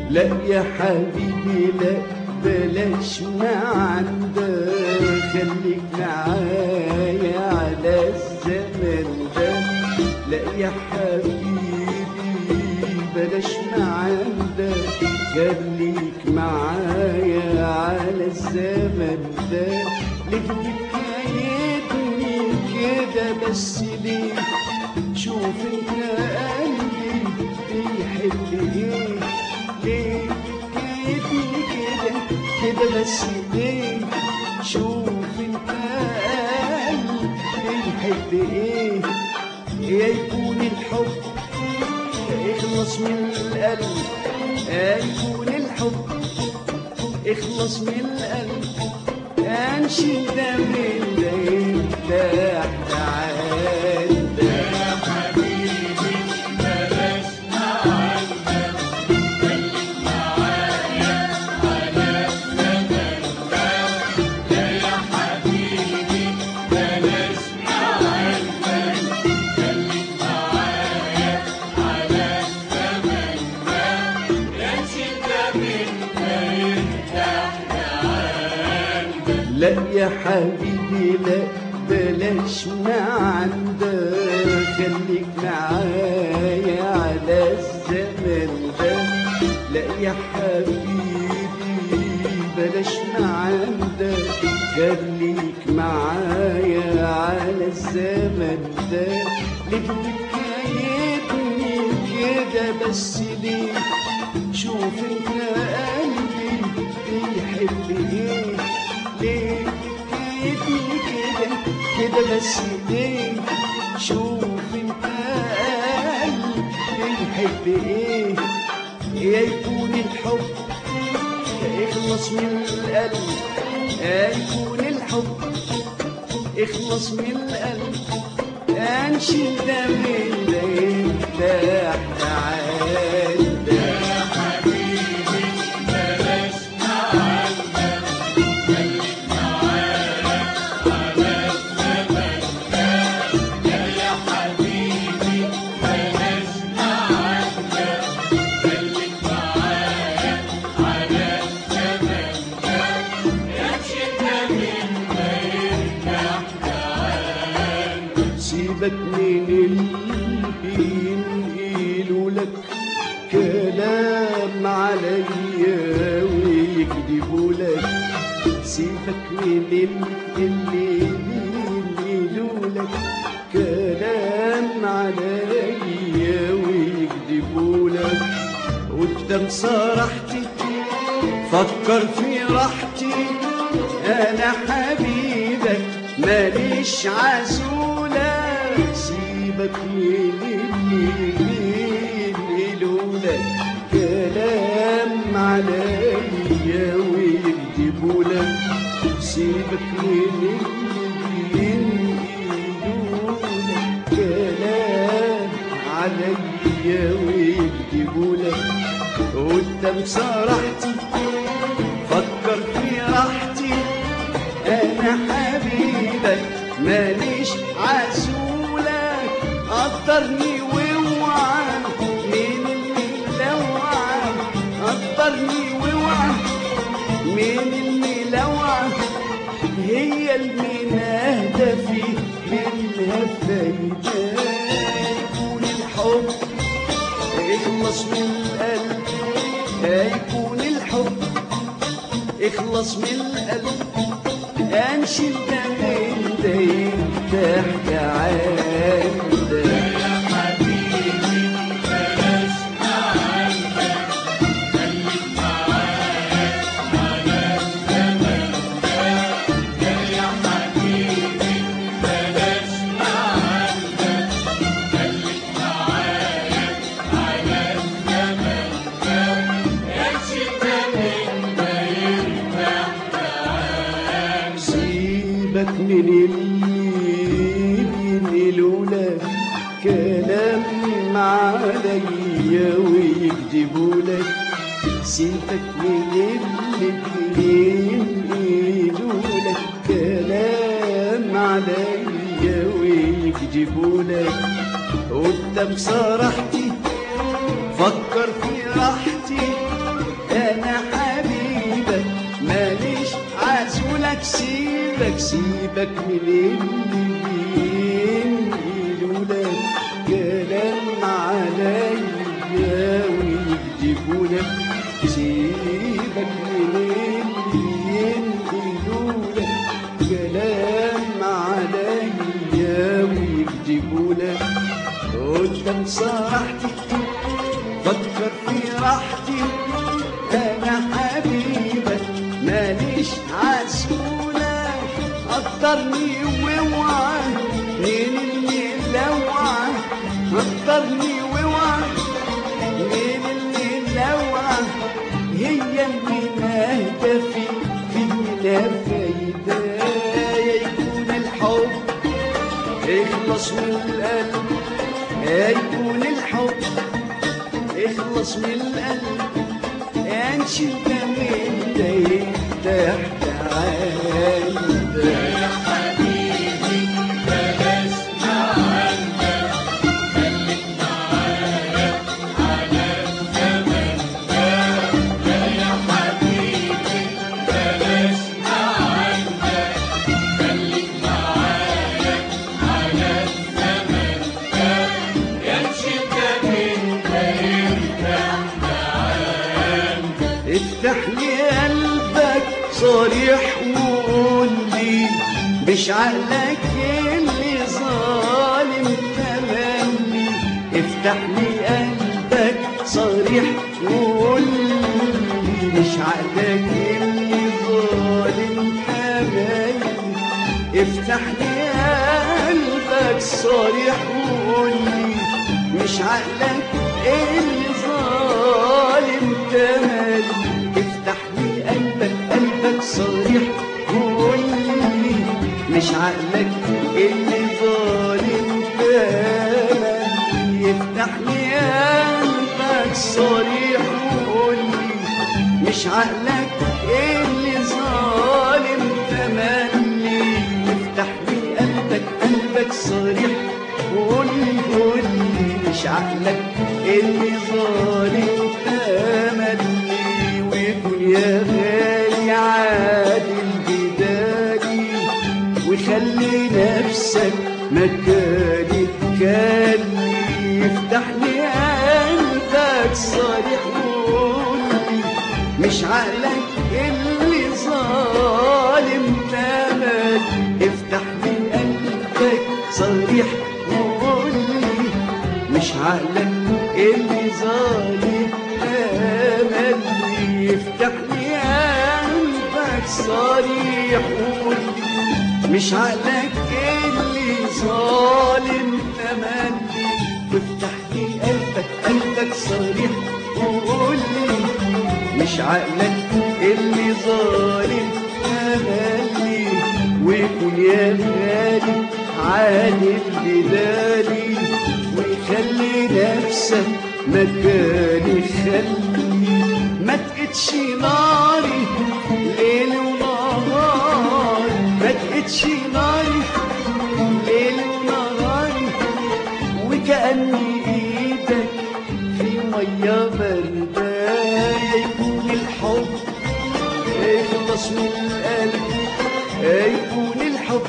لا يا حبيبي لا بلاش ما عندك، خليك معايا على الزمن ده. لا يا حبيبي بلاش ما عندك، خليك معايا على الزمن ده. ليه بتكايدني كده بس ليه؟ شوف انت قلبي بيحب ايه؟ ليه بتكايدني كده بس ليه؟ شوف انت قلبي بيحب ايه؟ يا يكون الحب اخلص من القلب، يا يكون الحب اخلص من القلب، انشد ده من ده يرتاح تعال ده. يا حبيبي بلاش ما عندك، خليك معايا على الزمن ده. يا حبيبي بلاش ما عندك، خليك معايا على الزمن ده. انشد ده من ده يرتاح تعال ده. لا يا حبيبي لا بلاش ما عندك، خليك معايا على الزمن ده. لا يا حبيبي بلاش ما عندك، خليك معايا على الزمن ده. ليه بتكايدني كده بس ليه؟ شوف انت قلبي بيحب ايه؟ ليه بتكايدني كده بس ليه؟ شوف انت قلبي بيحب ايه؟ يا يكون الحب اخلص من القلب، يا يكون الحب اخلص من القلب، انشد ده من ده يرتاح تعال ده. يا حبيبي بلاش ما عندك، خليك معايا على الزمن ده. يا حبيبي بلاش ما عندك، خليك معايا على الزمن ده. انشد ده من ده يرتاح تعال ده. سيبك من اللي ينقلوا لك كلام عليا ويكذبوا لك. سيبك من اللي ينقلوا لك كلام عليا ويكذبوا لك. قدام صراحتي فكر في راحتي، انا حبيبك ماليش عزولة. سيبك من اللي ينقلوا لك كلام عليا ويكذبوا لك. سيبك من اللي ينقلوا لك كلام عليا ويكذبوا لك. قدام صراحتي فكر في راحتي، انا حبيبك ماليش عزولة. قدرني واوعى من الملوعة، قدرني واوعى من الملوعة. هي المناهدة في منها فايدة. يكون الحب اخلص من القلب، يكون الحب اخلص من القلب، انشد ده من ده يرتاح تعال ده. يا حبيبي بلاش ما عندك، خليك معايا على الزمن ده. يا حبيبي بلاش ما عندك، خليك معايا على الزمن ده. انشد ده من ده يرتاح تعال. سيبك من اللي ينقلوا لك كلام عليا ويكذبوا لك. سيبك من اللي ينقلوا لك كلام عليا ويكذبوا لك. قدام صراحتي فكر في راحتي، سيبك من اللي ينقلولك كلام عليا ويكذبولك. سيبك من اللي ينقلولك كلام عليا ويكذبولك. قدام صراحتي فكر في راحتي، انا حبيبك ماليش عسولة. قدرني واوعى من اللي لوعى، قدرني واوعى من اللي لوعى. هي اللي نهدى فينا فايدة، يكون الحب اخلص من القلب، يكون الحب اخلص من القلب. انشد من تحت عندك يا حبيبي بلاش عندك، خليك معايا على الزمن ده. يا حبيبي بلاش عندك، خليك معايا على الزمن ده. ينشد من يرتاح عندك. افتح لي قلبك صريح وقول لي مش عقلك اللي ظالم تملي. افتح لي قلبك صريح وقول لي مش عقلك اللي ظالم تملي. افتح لي قلبك صريح وقول لي مش عقلك اللي ظالم تملي. افتح لي قلبك صريح وقول لي مش عقلك اللي ظالم تملي. افتح لي قلبك صريح وقول لي مش عقلك اللي ظالم تملي. افتح لي قلبك صريح وقول لي مش عقلك اللي ظالم تملي. ويكون يا غالي عادل بدالي، وخلي نفسك مكاني تكلي. افتح لي قلبك صريح وقول لي مش عقلك اللي ظالم تملي. افتح لي قلبك صريح وقول لي مش عقلك اللي ظالم تملي. افتح لي قلبك صريح وقول لي مش عقلك اللي ظالم تملي. وافتح لي قلبك صريح وقول لي مش عقلك اللي ظالم تملي. ويكون يا غالي عادل بدالي، ويخلي نفسك مكاني. خلي ما تقتش ناري ليل ونهار، ما تقتش ناري ليل ونهار. وكأني ايدك في مية باردة. يكون الحب اخلص من القلب، يكون الحب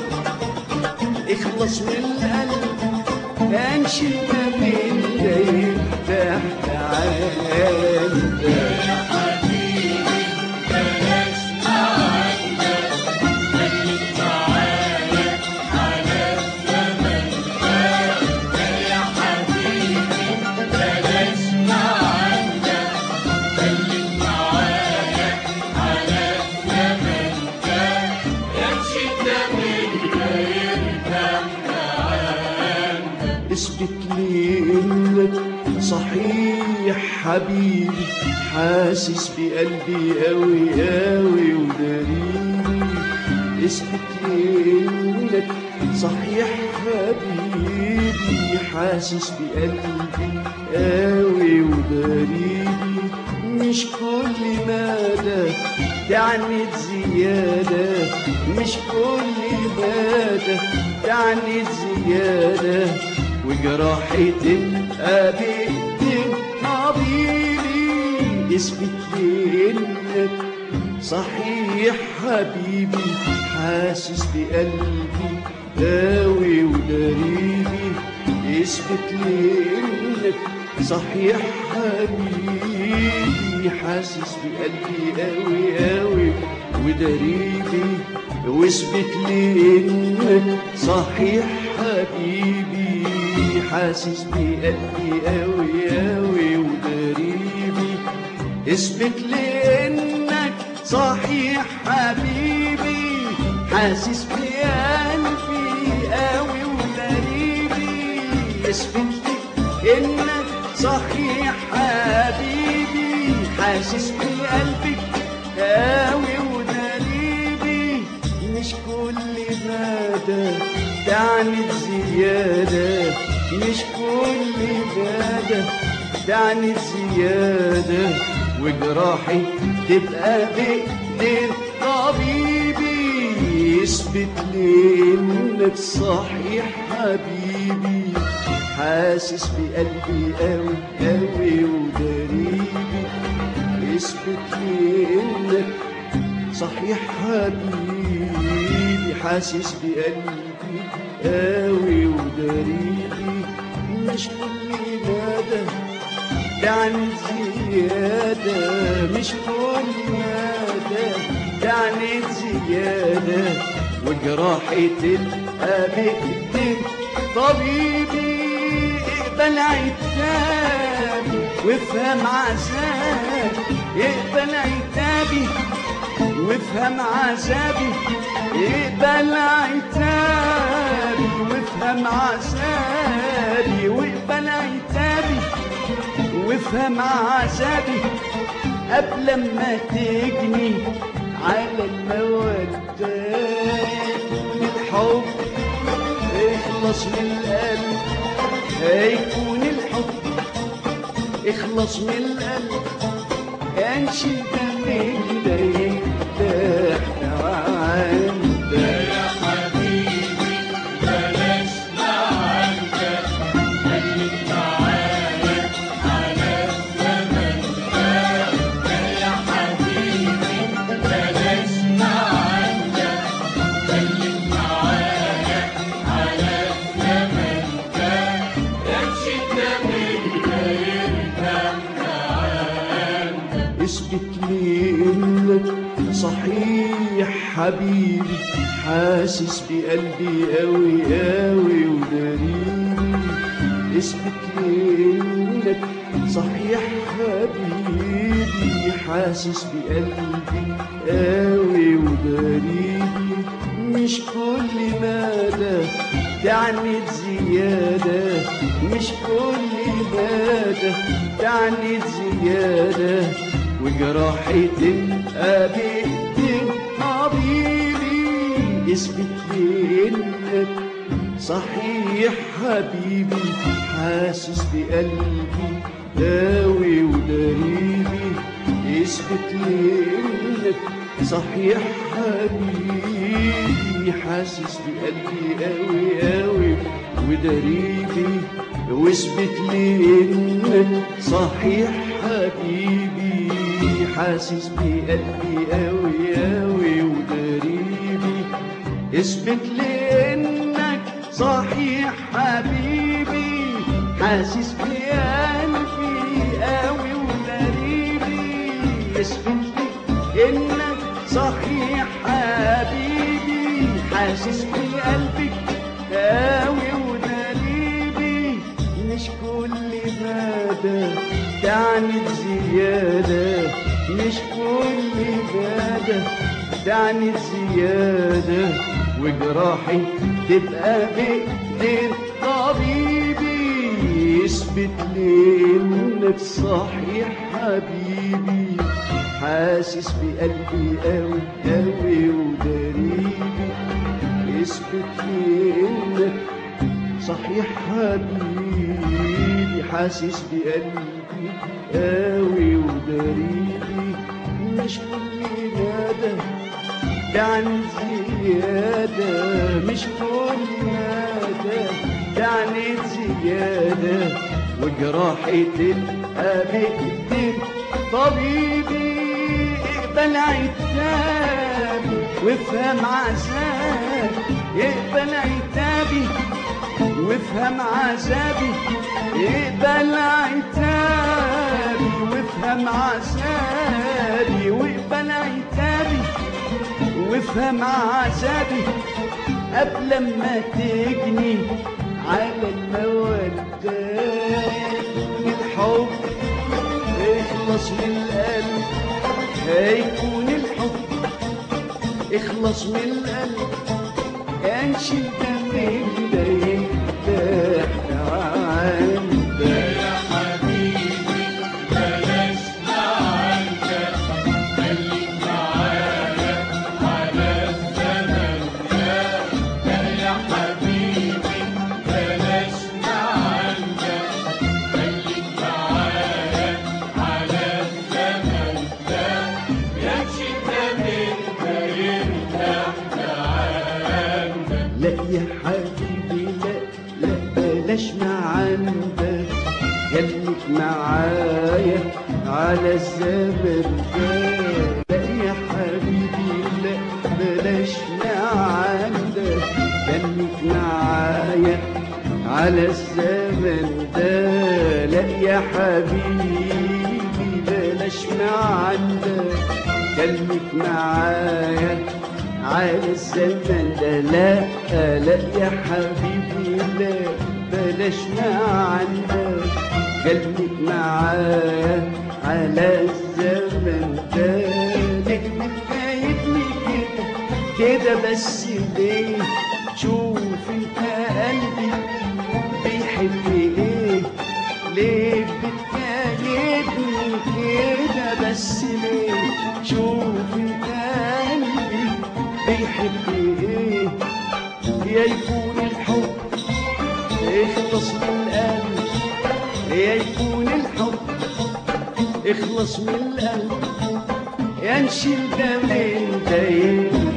اخلص من القلب. انشد من تحت عندك يا حبيبي بلاش عندك، خليك معايا على الزمن ده. يا حبيبي بلاش عندك، خليك معايا على الزمن ده. ينشد من يرتاح عندك. اثبت لي انك صحيح حبيبي، حاسس بقلبي قوي قوي وداريني. اثبت لي انك صحيح حبيبي، حاسس بقلبي قوي وداريني. مش كل مدى تعنت زيادة، مش كل مدى تعنت زيادة. وجراحي تبقى بإيدين حبيبي. اثبت لي انك صحيح حبيبي حاسس بقلبي داوي ودريبي يثبت لي انك صحيح حبيبي حاسس بقلبي قوي قوي ودريبي واثبت لي انك صحيح حبيبي حاسس بقلبي قوي قوي ودريبي اثبت لي انك صحيح حبيبي حاسس بقلبي قوي ودريبي اثبت لي انك صحيح حبيبي حاسس بقلبك قوي ودريبي مش كل مدى تعني زيادة مش كل مدى تعني زيادة وجراحي تبقى بإيدين طبيبي يثبت لي إنك صحيح حبيبي حاسس بقلبي قوي قوي ودريبي يثبت لي إنك صحيح حبيبي حاسس بقلبي قوي ودريبي مش كل مدى تعني زيادة مش كل مدى تعني زيادة وجراحي تبقى بإيدين طبيبي اقبل عتابي وافهم عذابي اقبل عتابي وافهم عذابي اقبل عتابي وافهم عذابي واقبل عتابي وافهم عذابي قبل ما تجني على المودة الحب اخلص من القلب هيكون الحب اخلص من القلب انشي دمك ده يرتاح عندك يا حبيبي بلاش معاندك خليك معايا على الزمن ده يا حبيبي بلاش معاندك خليك معايا على الزمن ده امشي دمك ده يرتاح عندك اثبت لي انك صحيح حبيبي حاسس بقلبي قوي قوي ودريبي اثبت لي انك صحيح حبيبي حاسس بقلبي قوي ودريبي مش كل مدى تعني زيادة مش كل مدى تعني زيادة وجراحي تبقى بإيدين طبيبي اثبت لي انك صحيح حبيبي حاسس بقلبي داوي ودريبي اثبت لي انك صحيح حبيبي حاسس بقلبي قوي قوي ودريبي واثبت لي انك صحيح حبيبي حاسس بقلبي قوي قوي ودريبي اثبت لي انك صحيح حبيبي حاسس بقلبي قوي ودريبي اثبت لي انك صحيح حبيبي حاسس بقلبك قوي ودريبي مش كل مدى تعني زيادة مش كل مدى تعني زيادة وجراحي تبقى بإيدين طبيبي يثبت لي انك صحيح حبيبي حاسس بقلبي قوي قوي ودريبي يثبت لي انك صحيح حبيبي حاسس بقلبي قوي ودريبي مش كل مدى تعني زيادة مش كل مدى تعني زيادة وجراحي تبقى بإيدين طبيبي يقبل عتابي وافهم عذابي، يقبل عتابي وافهم عذابي، يقبل عتابي وافهم عذابي، واقبل عتابي وافهم عذابي قبل ما تجني على المودة. الحب اخلص من القلب، هيكون الحب اخلص من القلب، كانش انت من ده يفتح عندك. يا حبيبي بلاش معاك، خليك معايا على الزمن ده. يا حبيبي بلاش معاك، خليك معايا على الزمن ده. يا شتا من يرتاح عندك. لا يا حبيبي لا بلاش معاندك، خليك معايا على الزمن ده. لا يا حبيبي لا بلاش معاندك، خليك معايا على الزمن ده. لا يا حبيبي بلاش معاندك، خليك معايا على الزمن ده. لا يا حبيبي لا بلاش معاندك، خليك معايا على الزمن ده. ليه بتكايدني كده بس ليه؟ شوف انت قلبي بيحب ايه؟ ليه بتكايدني كده بس ليه؟ شوف انت قلبي بيحب ايه؟ يا يكون الحب اخلص من القلب، يا يكون الحب اخلص من القلب، يا نشيل ده من ده